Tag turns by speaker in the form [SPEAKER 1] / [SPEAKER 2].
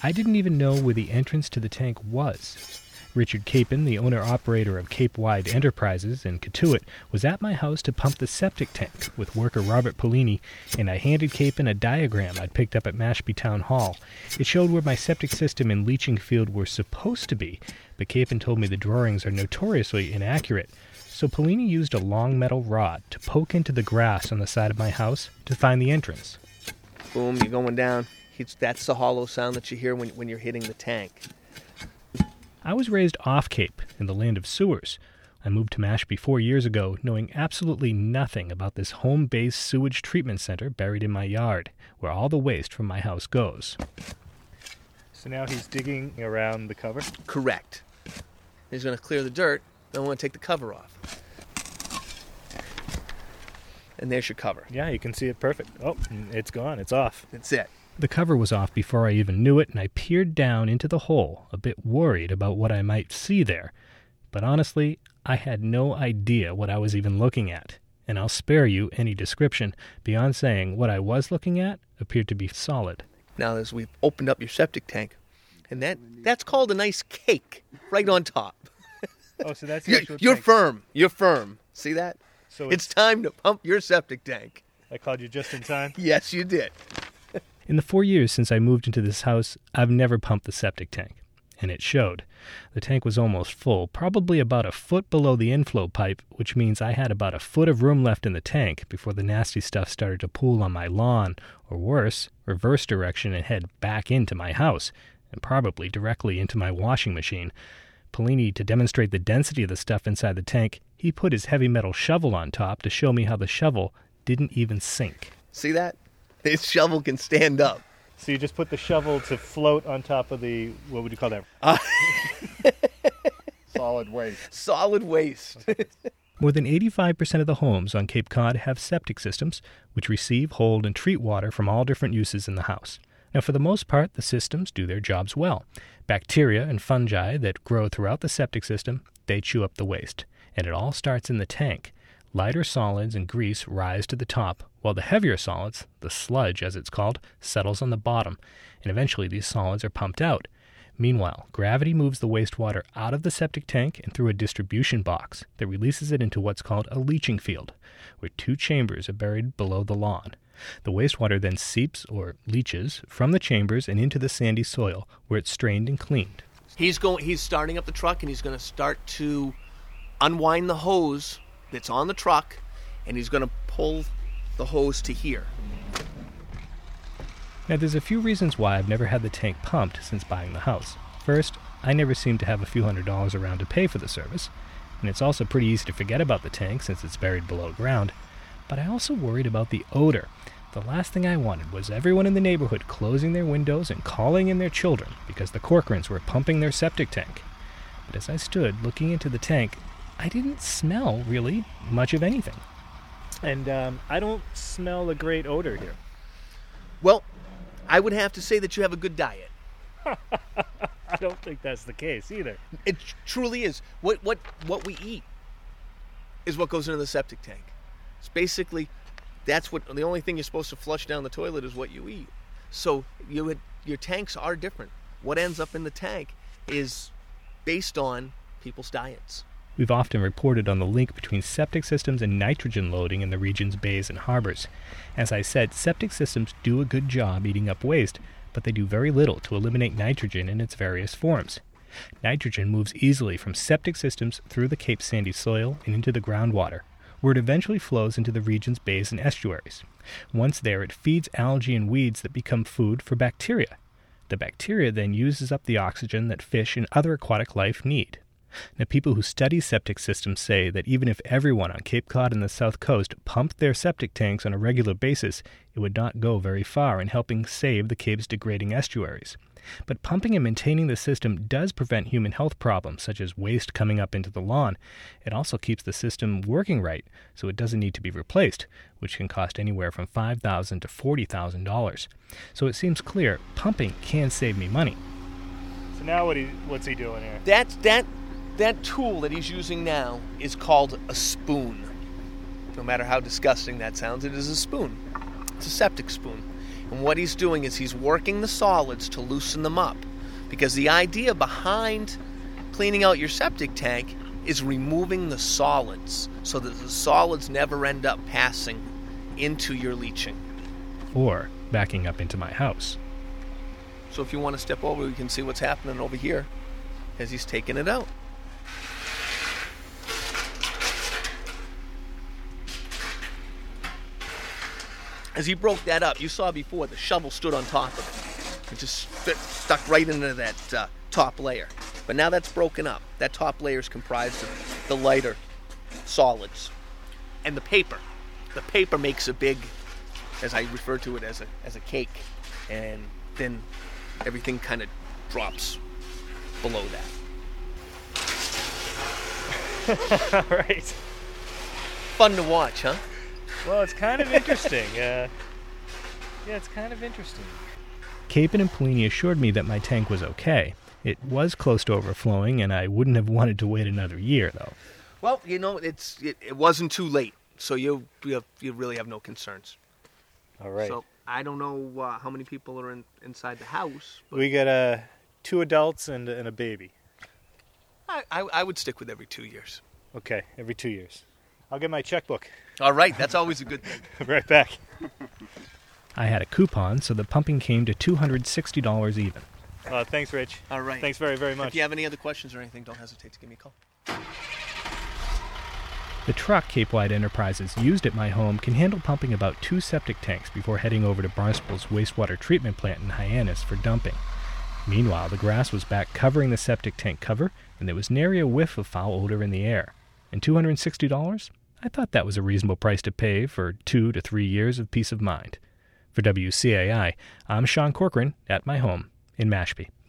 [SPEAKER 1] I didn't even know where the entrance to the tank was. Richard Capon, the owner-operator of Cape Wide Enterprises in Cotuit, was at my house to pump the septic tank with worker Robert Polini, and I handed Capon a diagram I'd picked up at Mashpee Town Hall. It showed where my septic system and leaching field were supposed to be, but Capon told me the drawings are notoriously inaccurate. So Polini used a long metal rod to poke into the grass on the side of my house to find the entrance.
[SPEAKER 2] Boom, you're going down. That's the hollow sound that you hear when you're hitting the tank.
[SPEAKER 1] I was raised off Cape, in the land of sewers. I moved to Mashpee 4 years ago, knowing absolutely nothing about this home-based sewage treatment center buried in my yard, where all the waste from my house goes.
[SPEAKER 3] So now he's digging around the cover?
[SPEAKER 2] Correct. He's going to clear the dirt, then I want to take the cover off. And there's your cover.
[SPEAKER 3] Yeah, you can see it perfect. Oh, it's gone. It's off.
[SPEAKER 2] That's it.
[SPEAKER 1] The cover was off before I even knew it, and I peered down into the hole, a bit worried about what I might see there. But honestly, I had no idea what I was even looking at, and I'll spare you any description beyond saying what I was looking at appeared to be solid.
[SPEAKER 2] Now, as we've opened up your septic tank, and that's called a nice cake right on top.
[SPEAKER 3] Oh, so that's the actual
[SPEAKER 2] You're
[SPEAKER 3] tank.
[SPEAKER 2] firm. You're firm. See that?
[SPEAKER 3] So
[SPEAKER 2] it's time to pump your septic tank.
[SPEAKER 3] I called you just in time?
[SPEAKER 2] Yes, you did.
[SPEAKER 1] In the 4 years since I moved into this house, I've never pumped the septic tank, and it showed. The tank was almost full, probably about a foot below the inflow pipe, which means I had about a foot of room left in the tank before the nasty stuff started to pool on my lawn, or worse, reverse direction and head back into my house, and probably directly into my washing machine. Polini, to demonstrate the density of the stuff inside the tank, he put his heavy metal shovel on top to show me how the shovel didn't even sink.
[SPEAKER 2] See that? This shovel can stand up.
[SPEAKER 3] So you just put the shovel to float on top of the, what would you call that?
[SPEAKER 4] Solid waste.
[SPEAKER 2] Solid waste.
[SPEAKER 1] More than 85% of the homes on Cape Cod have septic systems, which receive, hold, and treat water from all different uses in the house. Now, for the most part, the systems do their jobs well. Bacteria and fungi that grow throughout the septic system, they chew up the waste. And it all starts in the tank. Lighter solids and grease rise to the top, while the heavier solids, the sludge as it's called, settles on the bottom, and eventually these solids are pumped out. Meanwhile, gravity moves the wastewater out of the septic tank and through a distribution box that releases it into what's called a leaching field, where 2 chambers are buried below the lawn. The wastewater then seeps, or leaches, from the chambers and into the sandy soil, where it's strained and cleaned.
[SPEAKER 2] He's starting up the truck, and he's going to start to unwind the hose that's on the truck, and he's going to pull the hose to here.
[SPEAKER 1] Now, there's a few reasons why I've never had the tank pumped since buying the house. First, I never seem to have a few $100s around to pay for the service, and it's also pretty easy to forget about the tank since it's buried below ground. But I also worried about the odor. The last thing I wanted was everyone in the neighborhood closing their windows and calling in their children because the Corcorans were pumping their septic tank. But as I stood looking into the tank, I didn't smell, really, much of anything.
[SPEAKER 3] And I don't smell a great odor here.
[SPEAKER 2] Well, I would have to say that you have a good diet.
[SPEAKER 3] I don't think that's the case either.
[SPEAKER 2] It truly is. What we eat is what goes into the septic tank. It's basically, the only thing you're supposed to flush down the toilet is what you eat. So your tanks are different. What ends up in the tank is based on people's diets.
[SPEAKER 1] We've often reported on the link between septic systems and nitrogen loading in the region's bays and harbors. As I said, septic systems do a good job eating up waste, but they do very little to eliminate nitrogen in its various forms. Nitrogen moves easily from septic systems through the Cape sandy soil and into the groundwater, where it eventually flows into the region's bays and estuaries. Once there, it feeds algae and weeds that become food for bacteria. The bacteria then uses up the oxygen that fish and other aquatic life need. Now, people who study septic systems say that even if everyone on Cape Cod and the South Coast pumped their septic tanks on a regular basis, it would not go very far in helping save the Cape's degrading estuaries. But pumping and maintaining the system does prevent human health problems, such as waste coming up into the lawn. It also keeps the system working right, so it doesn't need to be replaced, which can cost anywhere from $5,000 to $40,000. So it seems clear pumping can save me money.
[SPEAKER 3] So now what's he doing here?
[SPEAKER 2] That tool that he's using now is called a spoon. No matter how disgusting that sounds, it is a spoon. It's a septic spoon. And what he's doing is he's working the solids to loosen them up. Because the idea behind cleaning out your septic tank is removing the solids so that the solids never end up passing into your leaching.
[SPEAKER 1] Or backing up into my house.
[SPEAKER 2] So if you want to step over, you can see what's happening over here as he's taking it out. As he broke that up, you saw before the shovel stood on top of it. It just stuck right into that top layer. But now that's broken up. That top layer is comprised of the lighter solids. And the paper. The paper makes a big, as I refer to it, as a cake. And then everything kind of drops below that.
[SPEAKER 3] All right.
[SPEAKER 2] Fun to watch, huh?
[SPEAKER 3] Well, it's kind of interesting. Yeah, it's kind of interesting.
[SPEAKER 1] Capen and Polini assured me that my tank was okay. It was close to overflowing, and I wouldn't have wanted to wait another year, though.
[SPEAKER 2] Well, you know, it wasn't too late, so you really have no concerns.
[SPEAKER 3] All right.
[SPEAKER 2] So I don't know how many people are inside the house. But
[SPEAKER 3] We got 2 adults and a baby.
[SPEAKER 2] I would stick with every 2 years.
[SPEAKER 3] Okay, every 2 years. I'll get my checkbook.
[SPEAKER 2] All right, that's always a good thing.
[SPEAKER 3] I'll be right back.
[SPEAKER 1] I had a coupon, so the pumping came to $260 even.
[SPEAKER 3] Thanks, Rich.
[SPEAKER 2] All right.
[SPEAKER 3] Thanks very, very much.
[SPEAKER 2] If you have any other questions or anything, don't hesitate to give me a call.
[SPEAKER 1] The truck Cape Wide Enterprises used at my home can handle pumping about 2 septic tanks before heading over to Barnstable's wastewater treatment plant in Hyannis for dumping. Meanwhile, the grass was back covering the septic tank cover, and there was nary a whiff of foul odor in the air. And $260? I thought that was a reasonable price to pay for 2 to 3 years of peace of mind. For WCAI, I'm Sean Corcoran at my home in Mashpee.